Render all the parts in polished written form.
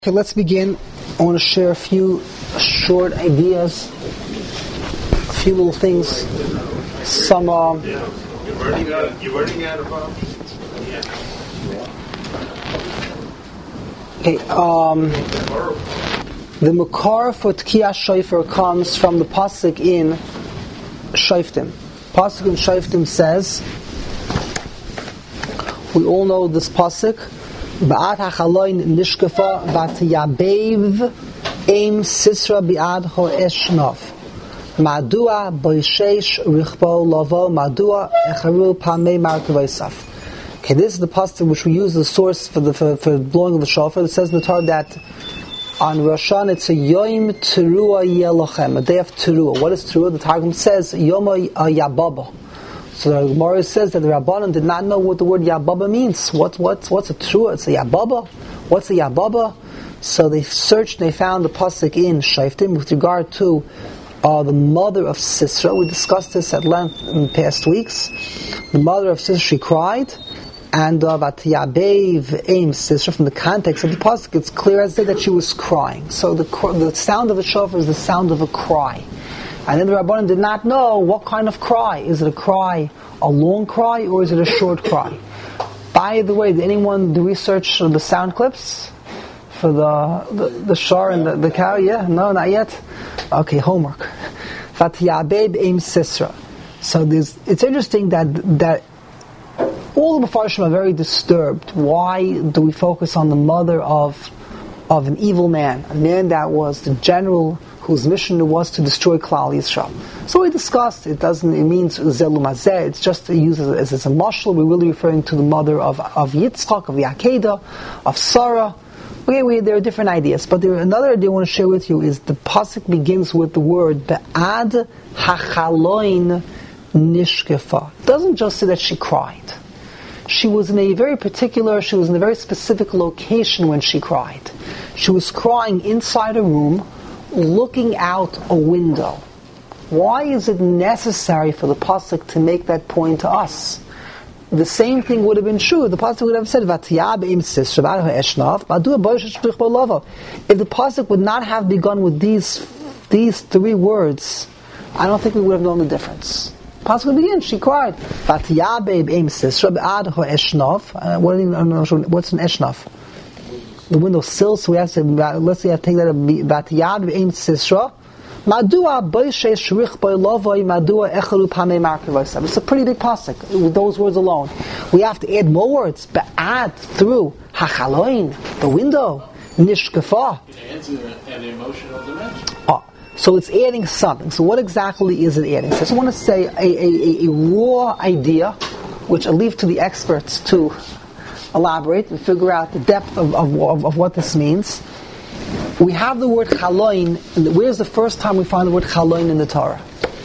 Okay, let's begin. I want to share a few short ideas, a few little things. Some. You're running out of. Okay. The makar for Tkiyah Shofar comes from the pasuk in Shoftim. Pasuk in Shoftim says, we all know this pasuk. Ba'at hachaloin nishkafa v'tiyabev eim sisra bi'ad ho'eshnov madua boishesh richbo lavo madua echaru pamei markavaisaf. Okay, this is the pasuk which we use as the source for blowing of the shofar. It says in the Torah that on Rosh Hashanah it's a Yom Teruah Yelochem, a day of Teruah. What is Teruah? The Targum says Yom Yababa. So the Gemara says that the Rabbanan did not know what the word Yababa means. What's a Teruah? It's a Yababa. What's a Yababa? So they searched and they found the pasuk in Shoftim with regard to the mother of Sisera. We discussed this at length in the past weeks. The mother of Sisera, she cried, and Vatiyabev aim Sisera. From the context of the pasuk, it's clear as day that she was crying. So the sound of a shofar is the sound of a cry. And then the Rabbanan did not know what kind of cry. Is it a cry, a long cry, or is it a short cry? By the way, did anyone do research on the sound clips for the shar and the cow? Yeah? No, not yet? Okay, homework. Vatiyabeb aim Sisera. So it's interesting that all the Mefarshim are very disturbed. Why do we focus on the mother of an evil man? A man that was the general whose mission was to destroy Klal Yisrael. So we discussed, it means Zelu Mazeh, it's just used as a mashal. We're really referring to the mother of Yitzchak, of Yaakeda, of Sarah. There are different ideas, but another idea I want to share with you is the pasuk begins with the word Be'ad hachaloin nishkefa. It doesn't just say that she cried. She was in a very specific location when she cried. She was crying inside a room, looking out a window. Why is it necessary for the pasuk to make that point to us? The same thing would have been true. The pasuk would have said, "Vatiyab im sisra eshnav." If the pasuk would not have begun with these three words, I don't think we would have known the difference. The pasuk would begin. She cried, "Vatiyab im sisra eshnav." What's an eshnav? The windowsill, so we have to let's say I take that Vatiyad Ve'im Sisra. Madua Boishesh Richboi Lovoi Madua Echaru Pamei Markavaisam. It's a pretty big pasuk with those words alone. We have to add more words, but add through Hachaloin, the window, Nishkefa. It adds an emotional dimension. So it's adding something. So what exactly is it adding? So I just want to say a raw idea, which I leave to the experts to elaborate and figure out the depth of what this means. We have the word chaloin. Where's the first time we find the word chaloin in the Torah?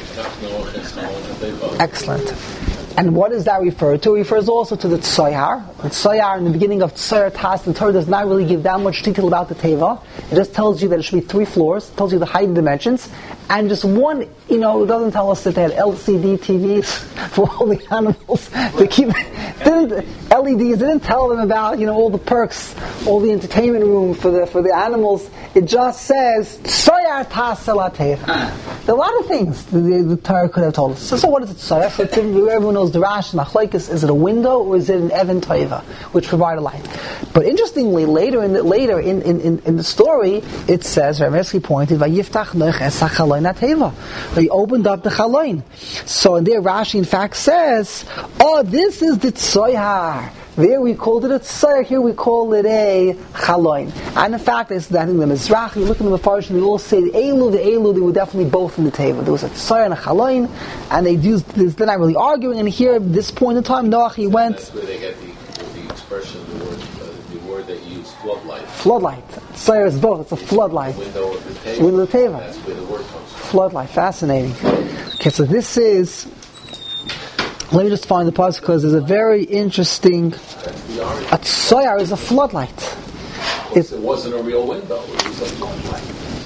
Excellent. And what does that refer to? It refers also to the tsoyar. The tsoyar in the beginning of tsoyar tas, the Torah does not really give that much detail about the teva. It just tells you that it should be 3 floors. It tells you the height and dimensions. And just one, it doesn't tell us that they had LCD TVs for all the animals to keep. LEDs didn't tell them about all the perks, all the entertainment room for the animals. It just says tsoyar tas teva. There are a lot of things the Torah could have told us. So what is it tsoyar? So everyone knows the Rash Machlokes. Is it a window or is it an Even Toiva which provide a light? But interestingly, later in the story, it says, Rav Eskey pointed, "Vayiftach noach es hachaloin ateva." They opened up the chaloin. So there, Rashi in fact says, this is the tzoyar. There we called it a tzoyar. Here we call it a chaloin. And in fact, it's that in the Mizrach, you look in the Mefarshim, they all say the elu, they were definitely both in the teva. There was a tzoyar and a chaloin, and they're not really arguing. And here, at this point in time, Noach, he went. That's where they get the expression, the word that you use, floodlight. Floodlight. Tzoyar is both. It's a floodlight. Window of the teva. Window of the teva. That's where the word comes from. Floodlight. Fascinating. Okay, so this is. Let me just find the pasuk because there's a very interesting. A tzoyar is a floodlight. It wasn't a real window. It was a floodlight.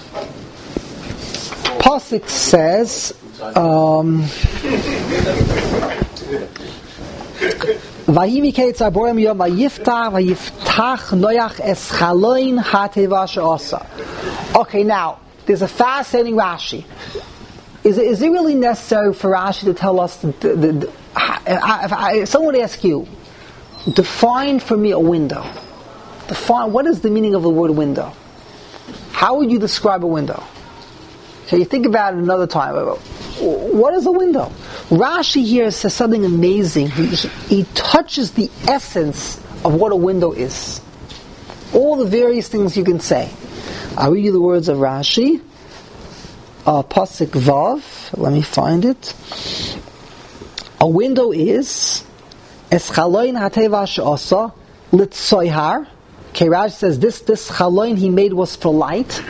Pasuk says, Vahivi Ketzar Borem Yom Vayiftach Noach Es Chaloin HaTeva She'asa. Okay, now there's a fascinating Rashi. Is it really necessary for Rashi to tell us if someone would ask you, define for me a window. Define what is the meaning of the word window? How would you describe a window? So you think about it another time. What is a window? Rashi here says something amazing. He touches the essence of what a window is. All the various things you can say. I'll read you the words of Rashi. Pasuk Vav. Let me find it. A window is Eschaloin hateva she'asa litzoyhar. Okay, Rashi says this chaloin he made was for light.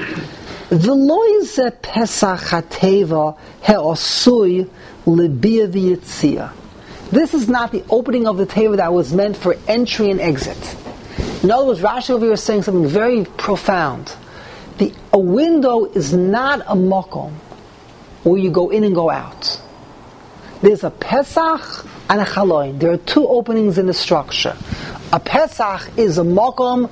V'loize pesach hateva he'osui libia v'yitzia. This is not the opening of the teva that was meant for entry and exit. In other words, Rashi over here is saying something very profound. A window is not a makom where you go in and go out. There's a Pesach and a Chaloin. There are two openings in the structure. A Pesach is a makom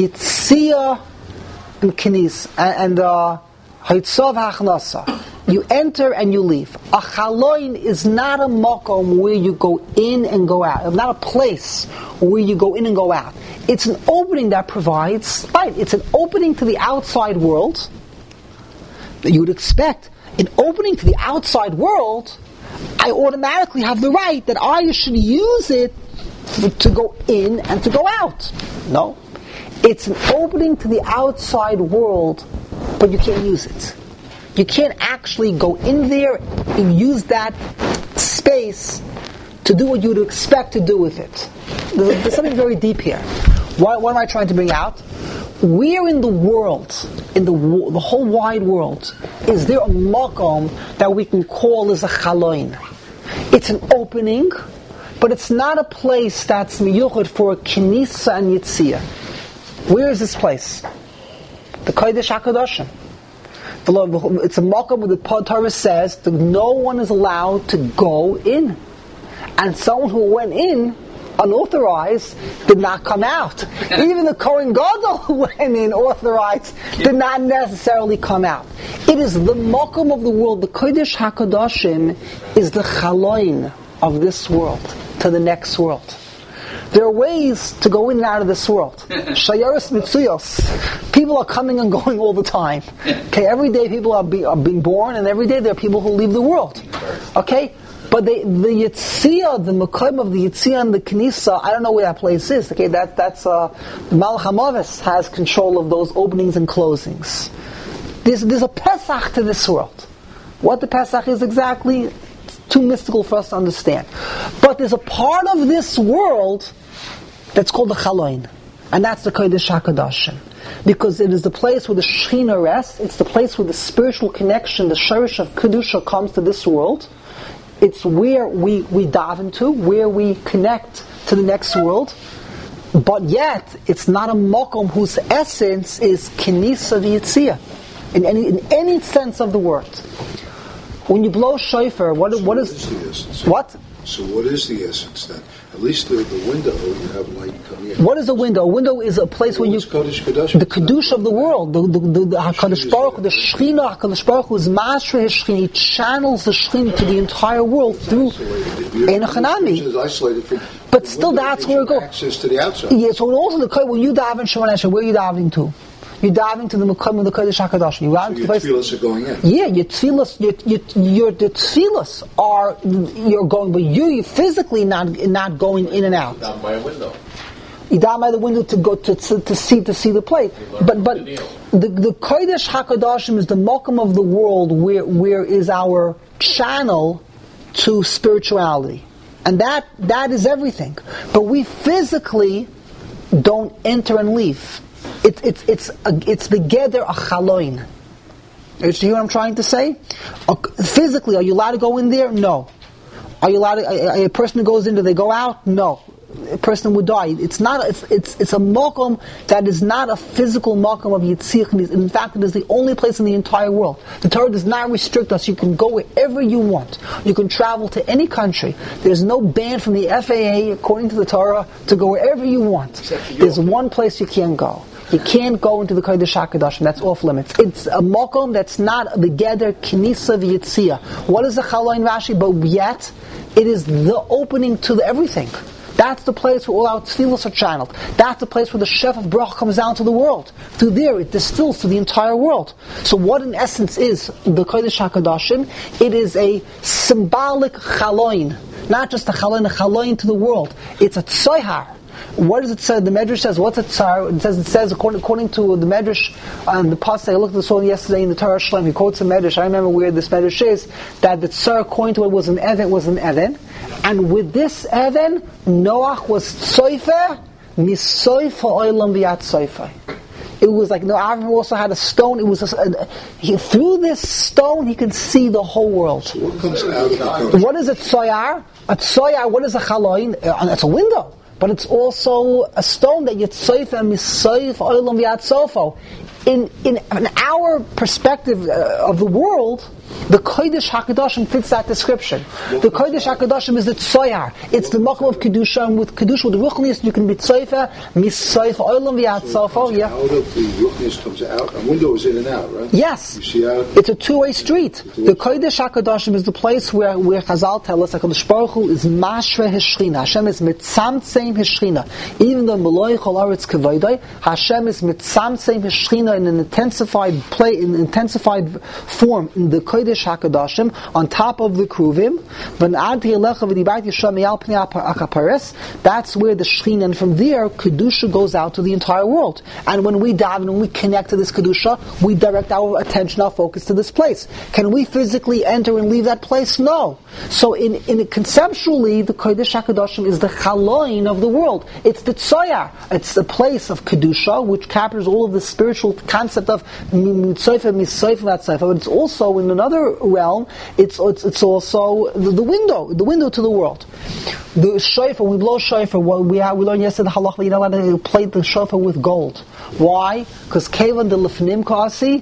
Yitzia and Kinis and Hitzov Hachnasa. You enter and you leave. A Chaloin is not a makom where you go in and go out. It's not a place where you go in and go out. It's an opening that provides light. It's an opening to the outside world that you would expect. An opening to the outside world, I automatically have the right that I should use it to go in and to go out. No. It's an opening to the outside world, but you can't use it. You can't actually go in there and use that space to do what you would expect to do with it. There's something very deep here. What am I trying to bring out? Where in the world, in the whole wide world, is there a makom that we can call as a chaloin? It's an opening, but it's not a place that's miyuchad for kinisa and yitzia. Where is this place? The Kodesh HaKadoshim. It's a makom where the Torah says that no one is allowed to go in. And someone who went in unauthorized did not come out. Even the Kohen Gadol who went in authorized did not necessarily come out. It is the makom of the world. The Kodesh HaKadoshim is the chaloin of this world to the next world. There are ways to go in and out of this world. Shayaris mitzuyos. People are coming and going all the time. Okay, every day people are being born, and every day there are people who leave the world. Okay? But the Yitzia, the Mekom of the Yitzia and the Knisa, I don't know where that place is. Okay, that's Malach HaMavis has control of those openings and closings. There's a Pesach to this world. What the Pesach is exactly, it's too mystical for us to understand. But there's a part of this world that's called the Chaloin, and that's the Kodesh HaKadoshim. Because it is the place where the Shechina rests, it's the place where the spiritual connection, the Shorish of Kedusha comes to this world. It's where we dive into, where we connect to the next world. But yet, it's not a makom whose essence is kinisa v'yitzia, in any sense of the word. When you blow shofar, what is the essence? What? So what is the essence then? At least the window, you have light coming in. What is a window? A window is a place where you... The Kedusha of the world. The HaKadosh Baruch Hu, the Shechina, HaKadosh Baruch Hu is Mashra Hashchina. He channels the Shechina to the entire world through Ein Hanami. But still that's where it goes. Access to the outside. Yeah, so also when you dive in Shemon Esher, where are you diving to? You're diving to the Mekom of the Kodesh HaKadosh. So your tefillas are going in. Yeah, your tefillas are, you're going, but you physically not going in and out. Down by a window. You down by the window to go to see the plate. But the Kodesh HaKadoshim is the Mekom of the world where is our channel to spirituality. And that is everything. But we physically don't enter and leave. It's the Geder a Chaloin. Do you hear what I'm trying to say? Physically, are you allowed to go in there? No. Are you allowed to, a person who goes in, do they go out? No. a person would die. It's not. It's a makom that is not a physical makom of Yitzchak. In fact, it is the only place in the entire world. The Torah does not restrict us. You can go wherever you want. You can travel to any country. There's no ban from the FAA, according to the Torah, to go wherever you want. There's one place you can't go. You can't go into the Kodesh HaKadoshim. That's off limits. It's a makom that's not the Geder Knisa V'Yitzia. What is the Chaloin Rashi? But yet, it is the opening to everything. That's the place where all our tefillos are channeled. That's the place where the Shef of Bracha comes down to the world. Through there, it distills to the entire world. So what in essence is the Kodesh HaKadoshim? It is a symbolic Chaloin. Not just a Chaloin to the world. It's a Tzohar. What does it say? The Medrash says, what's a tsar? It says according to the Medrash, the pasuk, I looked at this one yesterday in the Torah Shlem, he quotes a Medrash, I remember where this Medrash is, that the tsar, according to it, was an Even, and with this Even, Noach was tzoifer, misoifa oilam v'yat tzoifer. It was like, Avram also had a stone. It was through this stone he can see the whole world. So what comes out of the What is a tzoyar? A tzoyar, what is a chaloin? It's a window. But it's also a stone that Yitzayf and Misayf Olam V'Yat Sofo. In our perspective of the world, the Kodesh HaKadoshim fits that description. The Kodesh HaKadoshim is the Tzoyar. It's the Makom of Kedusha, and with Kedusha, with the Ruchnius, you can be Tzayfa, Misayf Olam V'Yat Sofo. Yeah. Out of the Ruchnius comes out. A window is in and out, right? Yes. You see out. It's a two-way street. The Kodesh HaKadoshim is the place where Chazal tell us that HaKadosh Baruch Hu is Mashre Hishchina. Hashem is Mitzamtzeim Hishchina. Even though Meloi Chol Aretz Kevoidai, Hashem is Mitzamtzeim Hishchina in an intensified form in the Kodesh HaKadoshim on top of the Kruvim. That's where the Shechina, and from there Kedusha goes out to the entire world. And when we daven, when we connect to this Kedusha, we direct our attention, our focus to this place. Can we physically enter and leave that place? No. So conceptually, the Kodesh HaKadoshim is the Chaloin of the world. It's the Tzoyar. It's the place of Kedusha, which captures all of the spiritual concept of Mitzayfa, Misayfa, Vatzayfa, but it's also in another realm, it's also the window to the world. The shofar, we blow shofar, we learned yesterday the halacha, you're not allowed to plate the shofar with gold. Why? Because Kevan the Lefnim Kasi,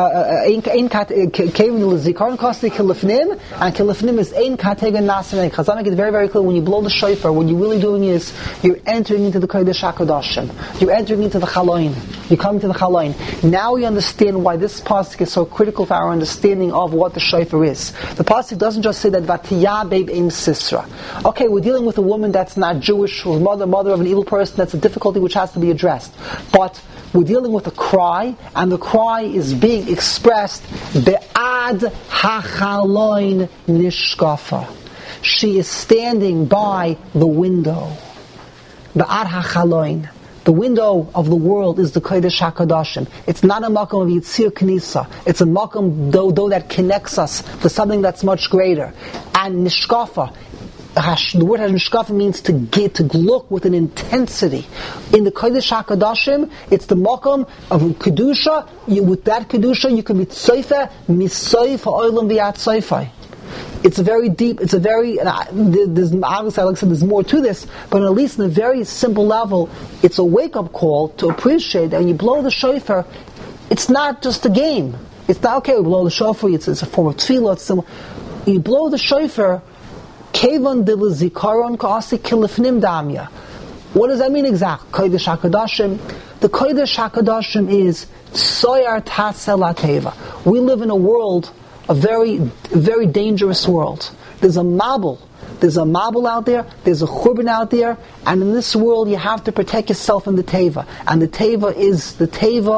Kevan the Zikaron Kasi Kilefnim, and Kilefnim is Ein Kategan Nasanek. Chazal make it very, very clear, when you blow the shofar, what you're really doing is, you're entering into the Kodesh HaKadoshim. You're entering into the Chaloin. You come to the Chaloin. Now we understand why this pasuk is so critical for our understanding of what the shofar is. The pasuk doesn't just say that Vatiyah Beib Im Sisra. Okay, we're dealing with a woman that's not Jewish, who's mother of an evil person. That's a difficulty which has to be addressed. But we're dealing with a cry, and the cry is being expressed Be'ad HaChaloin Nishkafa. She is standing by the window. Be'ad HaChaloin. The window of the world is the Kodesh HaKadoshim. It's not a makom of Yitzir Knisa. It's a makom, though that connects us to something that's much greater. And Nishkafa, the word Nishkafa means to look with an intensity. In the Kodesh HaKadoshim, it's the makom of Kedusha. With that Kedusha, you can be Tzayfa, Misayfa, Olam V'Yat Tzayfa. It's there's obviously, like I said, there's more to this, but at least on a very simple level, it's a wake-up call to appreciate that when you blow the shofar, it's not just a game. It's not, okay, we blow the shofar, it's a form of tefillah, you blow the shofar, kevan de zikaron kasi kilifnim damya. What does that mean exactly? Kodesh HaKadoshim. The Kodesh HaKadoshim is tsoyar tasel ateva. We live in a world, a very, very dangerous world. There's a mabul out there, there's a churban out there, and in this world you have to protect yourself in the teva. And the teva is the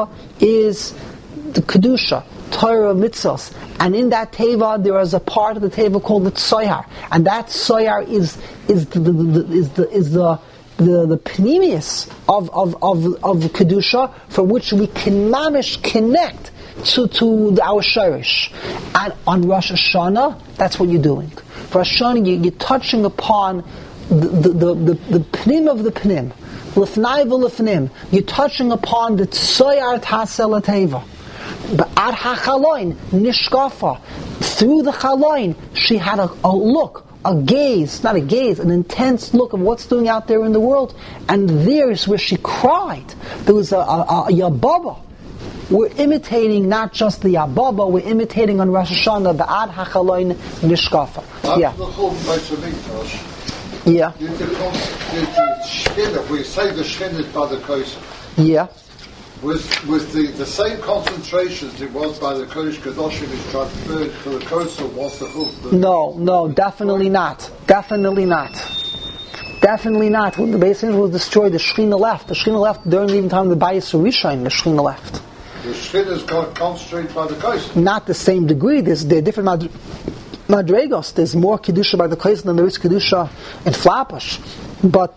kedusha, Torah mitzvos. And in that teva there is a part of the teva called the tsoyar. And that tsoyar is the pneumius of the kedusha, from which we can mamish connect to our shirish. And on Rosh Hashanah, that's what you're doing. For Rosh Hashanah, you're touching upon the pnim of the pnim. L'fnai v'l'fnim. You're touching upon the tsoyar tasel ateva. Ba'ad ha'chaloin nishkafa. Through the chaloin, she had a look gaze, not a gaze, an intense look of what's doing out there in the world. And there's where she cried. There was a Yababa. We're imitating not just the Yababa, we're imitating on Rosh Hashanah, Ba'ad HaChaloin Nishkafa. After the whole Beis Hamikdash, Yeah. the Shechina, we say the Shechina is by the Kosher. Yeah. Was the same concentrations it was by the Kodesh Kadoshim is transferred to the Kosher once the Chuf? No, definitely not. Definitely not. Definitely not. When the Beis Hamikdash was destroyed, the Shechina left. The Shechina left during even time of the Bayis Rishon, the Shechina left. The Shechina is concentrated by the Kosher. Not the same degree. There are different madregos. There's more kedusha by the Kosher than there is kedusha in Flapash. But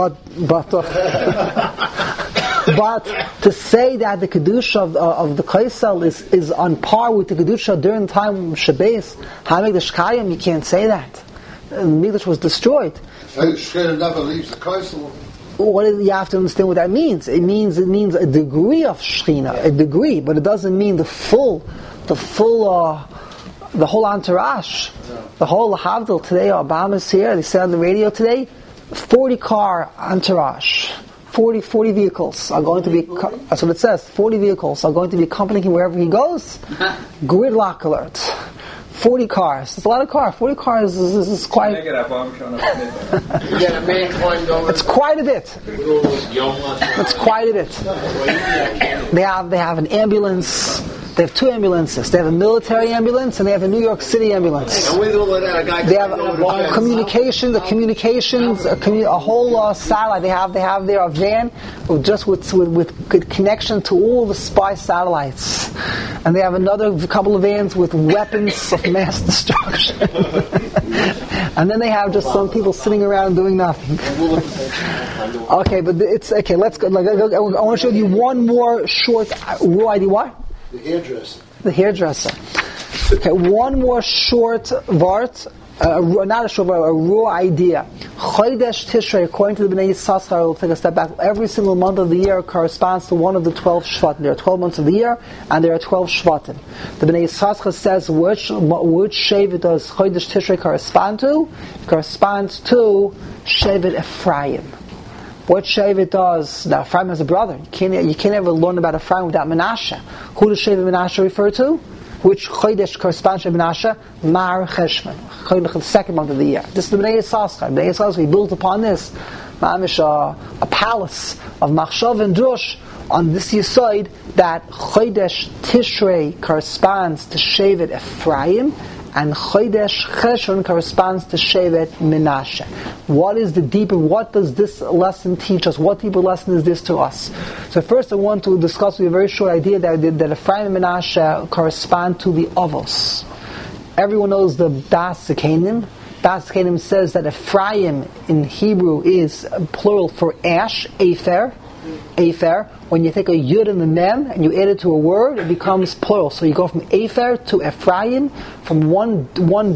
to say that the kedusha of the Kosher is on par with the kedusha during the time of Shabbos, Hamikdash Kayim, you can't say that. The Mikdash was destroyed. So the Shechina never leaves the Kosher. You have to understand what that means. It means a degree of Shechina, a degree, but it doesn't mean the whole entourage, the whole Havdil. Today, Obama's here. They said on the radio today, 40-car entourage, 40 vehicles are going to be. That's what it says. 40 vehicles are going to be accompanying him wherever he goes. Gridlock alert. 40 cars. It's a lot of cars. 40 cars is quite. It's quite a bit. It's quite a bit. They have an ambulance. They have 2 ambulances. They have a military ambulance and they have a New York City ambulance. They have communications, a whole satellite. They have there a van with connection to all the spy satellites, and they have another couple of vans with weapons of mass destruction. And then they have just some people sitting around doing nothing. Okay, but it's okay. Let's go. I want to show you one more short raw idea. What? The hairdresser. Okay, one more short vart, not a short vart, a raw idea. Chodesh Tishrei, according to the Bnei Yissaschar, we'll take a step back. Every single month of the year corresponds to one of the 12 Shvatim. There are 12 months of the year, and there are 12 Shvatim. The Bnei Yissaschar says which Shevet does Chodesh Tishrei correspond to? It corresponds to Shevet Ephraim. What Shevet does, now Ephraim has a brother. You can't ever learn about Ephraim without Menashe. Who does Shevet Menashe refer to? Which Chodesh corresponds to Menashe? Mar Cheshvan. Chodesh, the second month of the year. This is the Bnei Yissaschar. Bnei Yissaschar, we built upon this mamish a palace of Machshav and Drush on this Yesod that Chodesh Tishrei corresponds to Shevet Ephraim, and Chodesh Cheshvan corresponds to Shevet Menashe. What is the deeper? What does this lesson teach us? What deeper lesson is this to us? So first, I want to discuss with you a very short idea that Ephraim and Menashe correspond to the Avos. Everyone knows the Das Zekanim. Das Zekanim says that Ephraim in Hebrew is plural for ash, Afer. Afer. When you take a yud and a mem and you add it to a word, it becomes plural. So you go from Afer to Ephraim, from one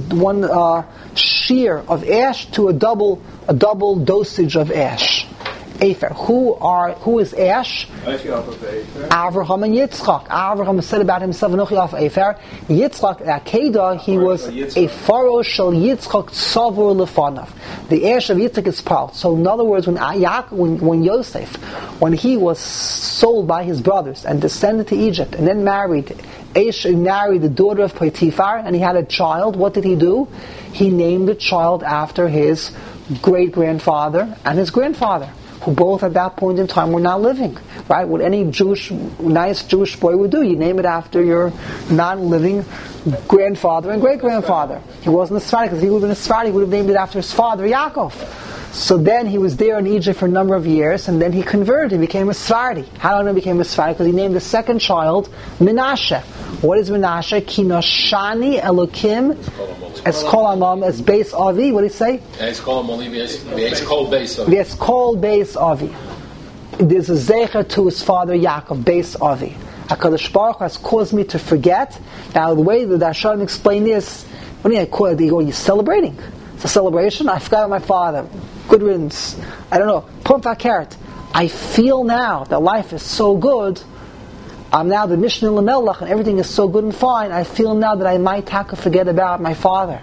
shear of ash to a double dosage of ash. Afer. Who is Ash? Avraham and Yitzchak. Avraham said about himself, "Anochi af Afer." Yitzchak, Akedah, he was a pharaoh shel Yitzchak tzavur lefanav. The Ash of Yitzchak is proud. So in other words, when Yosef, when he was sold by his brothers and descended to Egypt and then married the daughter of Potiphar, and he had a child, what did he do? He named the child after his great-grandfather and his grandfather, who both at that point in time were not living. Right? What any nice Jewish boy would do, you name it after your non-living grandfather and great-grandfather. He wasn't a Sephardi, because if he would have been a Sephardi, he would have named it after his father, Yaakov. So then he was there in Egypt for a number of years, and then he converted, he became a Sephardi. How do I know he became a Sephardi? Because he named the second child Menashe. What is Menashe? Ki noshani Elokim es kol amam es beis avi. What do you say? Es kol beis avi. Yes, kol beis avi. There's a zecher to his father Yaakov, beis avi. HaKadosh Baruch Hu has caused me to forget. Now the way that Hashem explained this, what do you call it? You're celebrating. It's a celebration. I forgot my father. Good riddance. I don't know. Purim Fakert. I feel now that life is so good. I'm now the Mishnah Lamelach and everything is so good and fine. I feel now that I might forget about my father.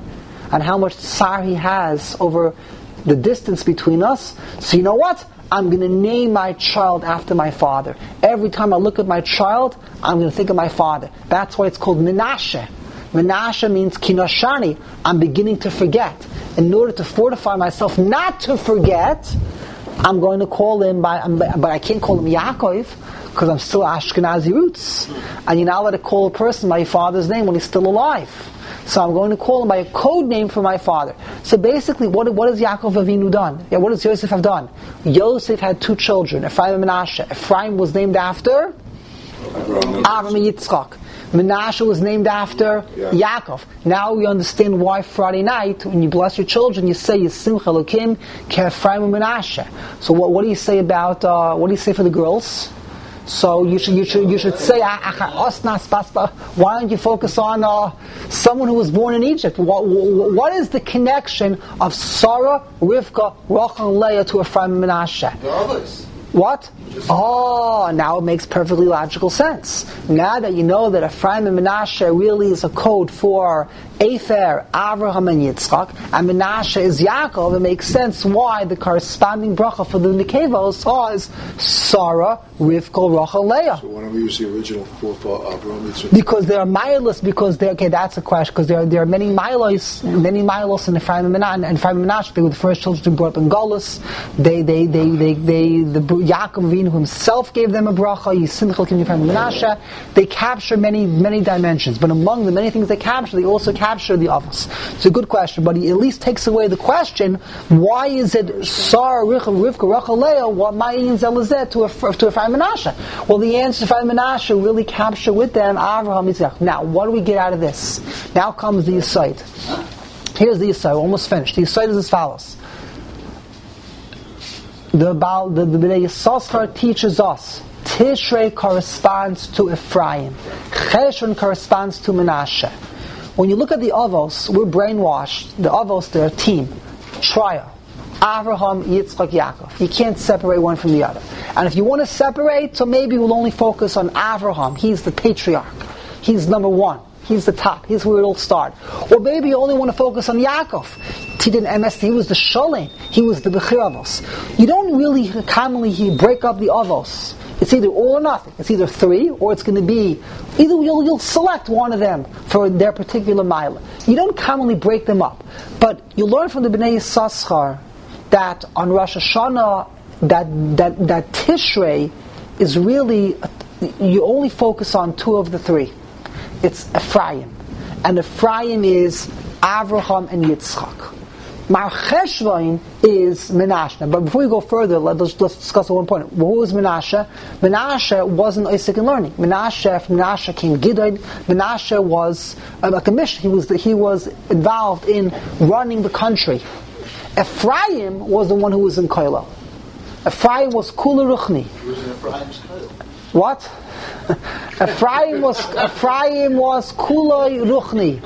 and how much tsar he has over the distance between us. So you know what? I'm going to name my child after my father. Every time I look at my child, I'm going to think of my father. That's why it's called Menashe. Menashe means Kinoshani. I'm beginning to forget. In order to fortify myself not to forget, I'm going to call him but I can't call him Yaakov because I'm still Ashkenazi roots. And you're not allowed to call a person by your father's name when he's still alive. So I'm going to call him by a code name for my father. So basically, what has Yaakov Avinu done? Yeah, what does Yosef have done? Yosef had 2 children, Ephraim and Menashe. Ephraim was named after Avram and Yitzchak. Menashe was named after Yaakov. Now we understand why Friday night, when you bless your children, you say Yisimcha Elokim Ke Ephraim and Menashe. So what do you say about? What do you say for the girls? So you should say, why don't you focus on someone who was born in Egypt? What is the connection of Sarah, Rivka, Rachel, and Leah to Ephraim and Menashe? The others. What? Oh, now it makes perfectly logical sense. Now that you know that Ephraim and Menashe really is a code for Afer, Avraham, and Yitzchak, and Menashe is Yaakov, it makes sense why the corresponding bracha for the Nekevos is Sarah, Rivka, Rachel, Leah. So why don't we use the original 4 for Avraham, Yitzchak? Because they are milos. That's a question. Because there are many milos in Ephraim and Menashe. They were the first children to be brought up in Golus. The Yaakov Avinu himself gave them a bracha. Yisimcha Elokim Ephraim and Menashe. They capture many dimensions. But among the many things they capture, they also capture the avos. It's a good question, but he at least takes away the question: why is it Sarah, Rivka, Rachel, Leah? What ma'in zelazet to Ephraim and Menashe? Well, the answer to Ephraim and Menashe really capture with them Avraham, Yitzchak. Now, what do we get out of this? Now comes the Yesod. Here's the Yesod, almost finished. The Yesod is as follows. The Bnei Yissaschar teaches us Tishrei corresponds to Ephraim, Cheshvan corresponds to Menashe. When you look at the Avos, we're brainwashed. The Avos, they're a team, trio. Avraham, Yitzchak, Yaakov. You can't separate one from the other. And if you want to separate, so maybe we'll only focus on Avraham. He's the patriarch. He's number 1. He's the top. He's where it'll start. Or maybe you only want to focus on Yaakov. He was the Sholem. He was the Bechir Avos. You don't really commonly break up the Avos. It's either all or nothing. It's either 3 or it's going to be either you'll select one of them for their particular mila. You don't commonly break them up. But you learn from the Bnei Yissaschar that on Rosh Hashanah that Tishrei is really, you only focus on 2 of the 3. It's Ephraim. And Ephraim is Avraham and Yitzchak. Mar Cheshvan is Menashe. But before we go further, let's discuss one point. Who was Menashe? Menashe wasn't Isaac in learning. From Menashe came Gideon. Menashe was like a mission. He was involved in running the country. Ephraim was the one who was in Koilo. Ephraim was Kula Ruchni. He was in Ephraim's Koilo. What? Ephraim was Kuloi Ruchni.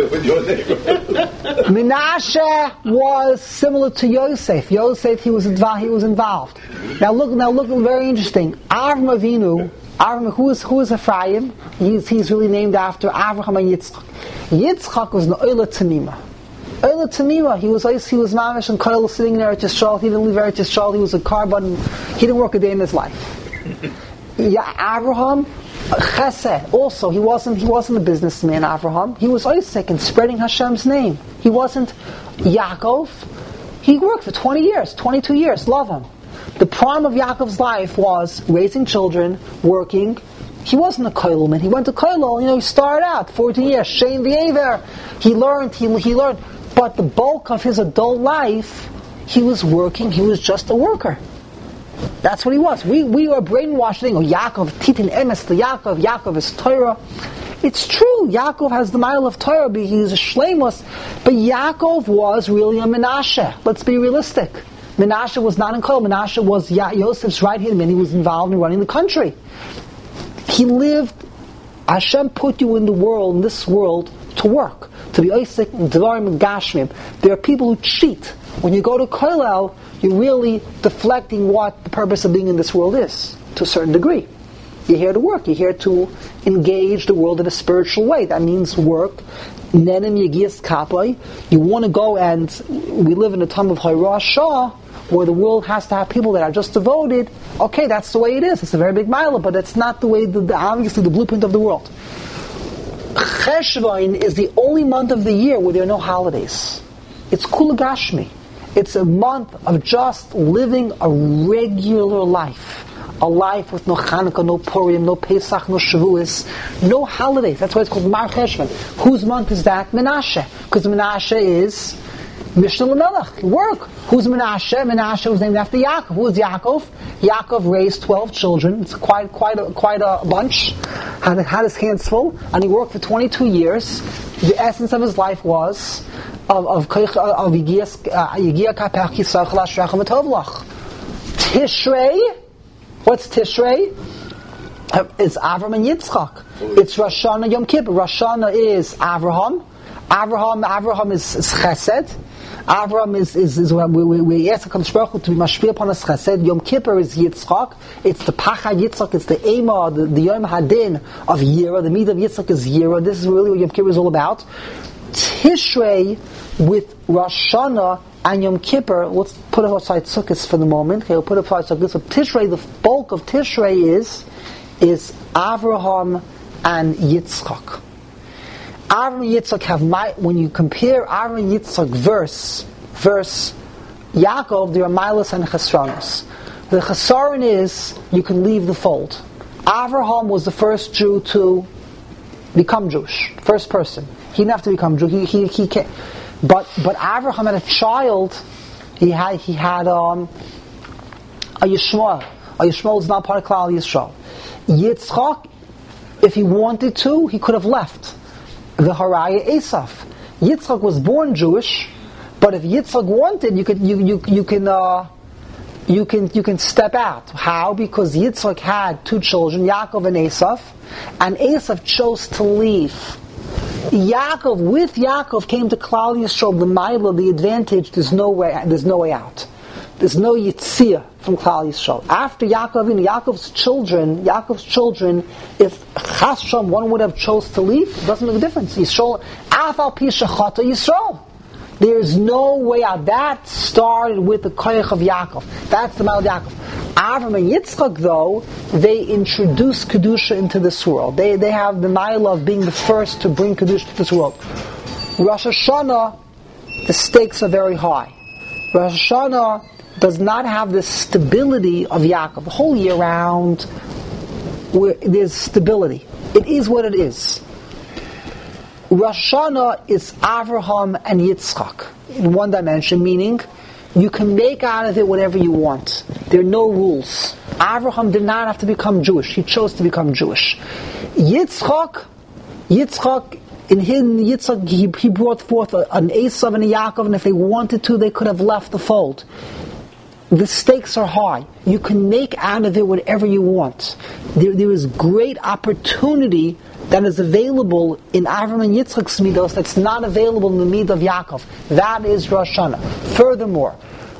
Menashe was similar to Yosef. Yosef, he was involved. Now look, very interesting. Avram Avinu, who is Ephraim? He's really named after Avraham and Yitzchak. Yitzchak was Ne'ola Tanima. Eila Tamima, he was mamish and Koil sitting there at Yisrael. He didn't leave Eretz Yisrael. He was a carbon. He didn't work a day in his life. Avraham, Chesed. Also, he wasn't a businessman. Avraham, he was Isaac and spreading Hashem's name. He wasn't Yaakov. He worked for 20 years, 22 years. Love him. The prime of Yaakov's life was raising children, working. He wasn't a koilman. He went to koilel. He started out 14 years. Shein v'yever. He learned. But the bulk of his adult life, he was working. He was just a worker. That's what he was. We were brainwashed. Yaakov titin emes to Yaakov is Torah. It's true. Yaakov has the mile of Torah. He's a shleimus. But Yaakov was really a Menashe. Let's be realistic. Menashe was not in Koil. Menashe was Yosef's right hand man. He was involved in running the country. He lived. Hashem put you in the world, in this world, to work, to be Isaac and Devarim and Gashmim. There are people who cheat. When you go to Koilel, you're really deflecting what the purpose of being in this world is, to a certain degree. You're here to work. You're here to engage the world in a spiritual way. That means work. Nenem Yegiyas Kapai. You want to go, and we live in a time of Hayrashah, where the world has to have people that are just devoted. Okay, that's the way it is. It's a very big mile, but it's not the way, obviously, the blueprint of the world. Cheshvan is the only month of the year where there are no holidays. It's Kula Gashmi. It's a month of just living a regular life. A life with no Hanukkah, no Purim, no Pesach, no Shavuos, no holidays. That's why it's called Mar Cheshvan. Whose month is that? Menashe. Because Menashe is Mishnah Lamelech, work. Who's Menashe? Menashe was named after Yaakov. Who is Yaakov? Yaakov raised 12 children. It's quite a bunch. Had his hands full, and he worked for 22 years. The essence of his life was of Yigiyah Kapech Yisach Lashrechem Etovlach. Tishrei. What's Tishrei? It's Avram and Yitzchak. It's Rosh Hashanah Yom Kippur. Rosh Hashanah is Avraham. Avraham is Chesed. Avraham is when we ask HaKadosh Baruch Hu to be mashpil upon us Chesed. Yom Kippur is Yitzchak. It's the Pachad Yitzchak. It's the Ema, the Yom Hadin of Yira. The Midah of Yitzchak is Yira. This is really what Yom Kippur is all about. Tishrei with Rosh Hashanah and Yom Kippur, let's put it aside Sukkot for the moment. Okay, we'll put it aside Sukkot. So Tishrei, the bulk of Tishrei is Avraham and Yitzchak. Avraham and Yitzchak have, when you compare Avraham and Yitzchak verse Yaakov, there are milas and chesronos. The chesaron is you can leave the fold. Avraham was the first Jew to become Jewish, first person. He didn't have to become Jew. He came. But Avraham had a child. He had a Yishmael. A Yishmael is not part of Klal Yisrael. Yitzchak, if he wanted to, he could have left. The Haraya Esav. Yitzchak was born Jewish, but if Yitzchak wanted, you can step out. How? Because Yitzchak had two children, Yaakov and Esav, and Esav chose to leave. With Yaakov came to Klal Yisrael the Maila, the advantage. There's no way out. There's no Yitzia from Klal Yisrael. After Yaakov's children, if Chasham one would have chose to leave, it doesn't make a difference. Yisrael, Afal Pi Shechata Yisrael. There's no way out. That started with the Koyach of Yaakov. That's the Maila of Yaakov. Avram and Yitzchak, though, they introduce Kedusha into this world. They have the Maila of being the first to bring Kedusha to this world. Rosh Hashanah, the stakes are very high. Rosh Hashanah does not have the stability of Yaakov. The whole year round, there's stability. It is what it is. Rosh Hashanah is Avraham and Yitzchak in one dimension, meaning you can make out of it whatever you want. There are no rules. Avraham did not have to become Jewish. He chose to become Jewish. Yitzchak, he brought forth an Esav and a Yaakov, and if they wanted to, they could have left the fold. The stakes are high. You can make out of it whatever you want. There is great opportunity that is available in Avraham and Yitzchak's midos that's not available in the midah of Yaakov. That is Rosh Hashanah. Furthermore,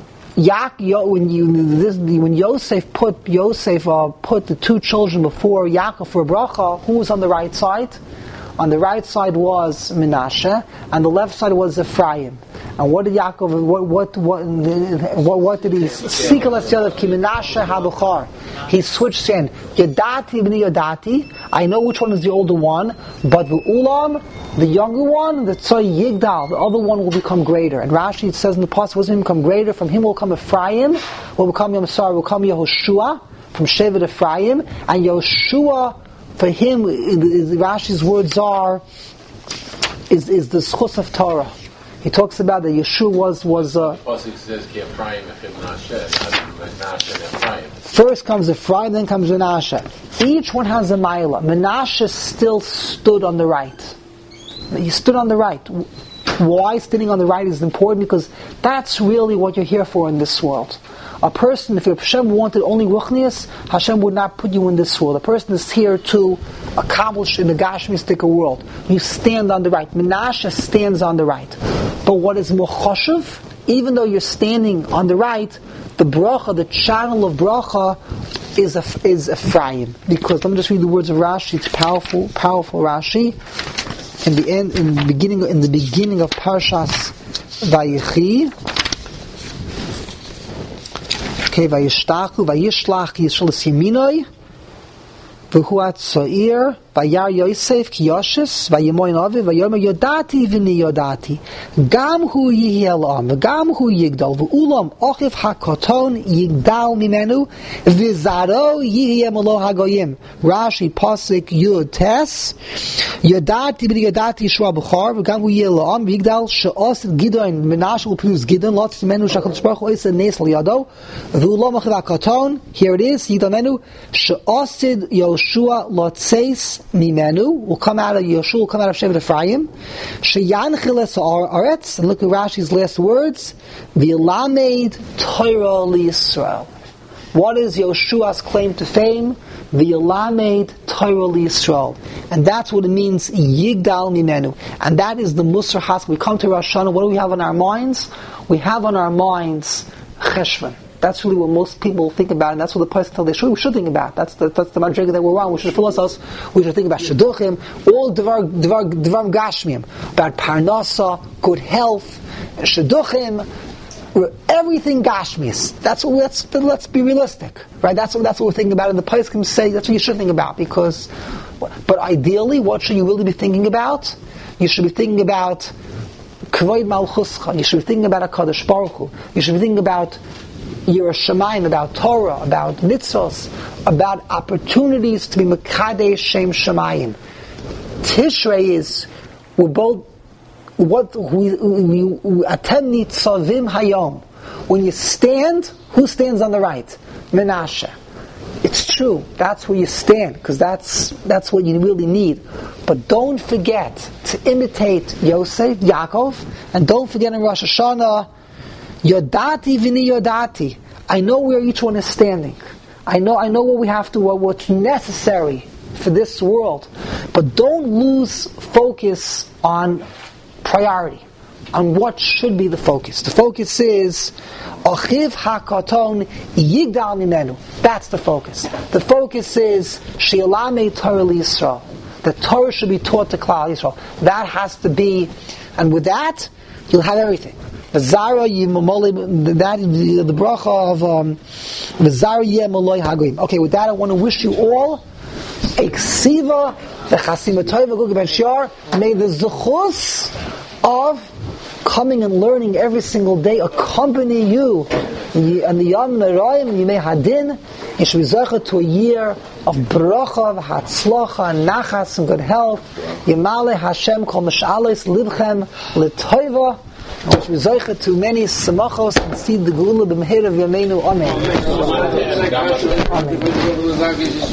when Yosef put the two children before Yaakov for a bracha, who was on the right side? On the right side was Menashe, and the left side was Ephraim. And what did Yaakov? What did he? Sikalas Yadav Ki Menashe Habuchar. He switched saying, Yadati b'ni Yadati. I know which one is the older one, but the Ulam, the younger one, the Tzoy Yigdal, the other one will become greater. And Rashi says in the pasuk, was him become greater. From him will come Ephraim, will become Yehoshua from Shevet Ephraim, and Yehoshua. For him, Rashi's words is the schus of Torah. He talks about that Yeshua was. The pasuk says Ephraim, Menashe, and Ephraim. First comes Ephraim, then comes Menashe. Each one has a Maila. Menashe still stood on the right. He stood on the right. Why standing on the right is important? Because that's really what you're here for in this world. A person, if Hashem wanted only Ruchnius, Hashem would not put you in this world. A person is here to accomplish in the Gashmistic world. You stand on the right. Menashe stands on the right. But what is Mochoshev, even though you're standing on the right, the bracha, the channel of bracha, is Ephraim. Because let me just read the words of Rashi. It's powerful Rashi. In the beginning of Parshas Vayechi. Okay, Vayishtachu, Vayishlach Yisrael Siminoi, V'huat So'ir, Vayar Yosef Kiyoshes, Vayemoin Aviv, Vayomer Yodati V'ni Yodati, Gam Hu Yihi Elam, V'gam Hu Yigdal, V'ulam Ochiv HaKoton Yigdal Mimenu, V'zaro Yihi Emelo HaGoyim. Rashi Pasuk Yud Tes, Yodati V'ni Yodati Yishua B'char, V'gam Hu Yihi Elam, Yigdal She'osid Gidon, Menashe will produce Gidon, Lots Menu Shakadosh Baruch Hu Osid Nes L'Yado, V'ulam Ochiv HaKoton, here it is, Yigdal Menu, She'osid Yoshua Lotzeis Mimenu will come out of Yoshua, will come out of Shevet Ephraim. Sheyanchiles Aretz, and look at Rashi's last words. V'yelamed Torah LiYisrael. What is Yoshua's claim to fame? V'yelamed Torah LiYisrael, and that's what it means. Yigdal Mimenu, and that is the Musar Haskell. We come to Rosh Hashanah. What do we have on our minds? We have on our minds Cheshvan. That's really what most people think about, and that's what the Pasuk tells us we should think about. That's the madriga that we're on. We should fill us. We should think about shidduchim, all dvar gashmim, about parnasa, good health, shidduchim, everything gashmis. Let's be realistic, right? That's what we're thinking about, and the Pasuk say that's what you should think about. But ideally, what should you really be thinking about? You should be thinking about Kavod Malchuscha. You should be thinking about HaKadosh Baruch Hu. You should be thinking about Yirah Shamayim, about Torah, about mitzvos, about opportunities to be Mekadesh Shem Shamayim. Tishrei is, we're both, Atem Nitzavim Hayom. When you stand, who stands on the right? Menashe. It's true, that's where you stand, because that's what you really need. But don't forget to imitate Yosef, Yaakov, and don't forget in Rosh Hashanah, Yodati V'ni Yodati. I know where each one is standing. I know what we have to, what's necessary for this world. But don't lose focus on priority, on what should be the focus. The focus is Achiv HaKaton Yigdal Mimenu. That's the focus. The focus is She'elamei Torah LiYisrael. The Torah should be taught to Klal Yisrael. That has to be, and with that, you'll have everything. The bracha of V'zara Yemoloi Hagoyim. Okay, with that I want to wish you all a ksiva, the Chasima Tova Guga Ben Shiar. May the zechus of coming and learning every single day accompany you and the Yom Naraim and Yimei Hadin. You should be zeichet to a year of bracha, hatzlacha, and nachas, and good health. Yimale Hashem kol mash'alos libchem l'toiva. And we should be zeichet to many samachos and see the geula b'mehir of Yameinu. Amen. Amen.